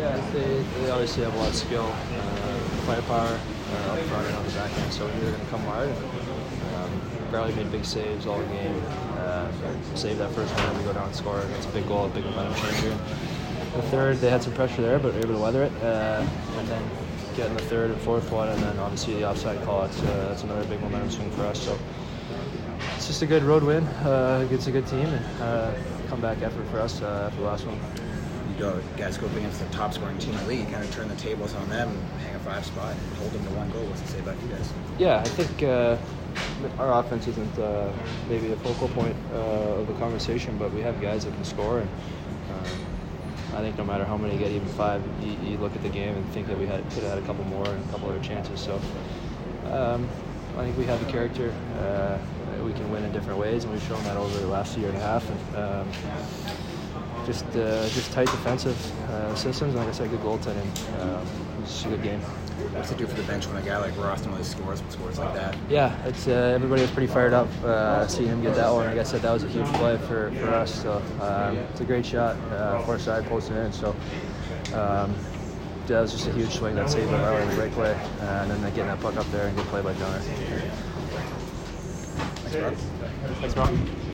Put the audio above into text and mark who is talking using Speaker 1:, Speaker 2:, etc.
Speaker 1: Yeah, they obviously have a lot of skill, firepower up front and on the back end, so we knew they were going to come hard. Barely made big saves all game. Saved that first one, we go down and score. That's a big goal, a big momentum changer. The third, they had some pressure there, but were able to weather it. And then getting the third and fourth one, and then obviously the offside call. That's another big momentum swing for us. So it's just a good road win against a good team, and comeback effort for us after the last one.
Speaker 2: You guys go up against the top scoring team in the league, you kind of turn the tables on them and hang a 5 spot and hold them to 1 goal. What's it say about you guys?
Speaker 1: Yeah, I think our offense isn't maybe a focal point of the conversation, but we have guys that can score, and I think no matter how many get even 5, you look at the game and think that we could have had a couple more and a couple other chances. So I think we have the character. We can win in different ways, and we've shown that over the last year and a half. And just tight defensive systems, and like I said, good goaltending. It's just a good game.
Speaker 2: What's it do for the bench when a guy like Roston really scores like that?
Speaker 1: Yeah, it's everybody was pretty fired up seeing him get that one. Like I said, that was a huge play for us. So it's a great shot, far side posted in. So that was just a huge swing that saved him early, great play, and then getting that puck up there and good play by Connor.
Speaker 2: Thanks, Rob.
Speaker 1: Thanks, Rob.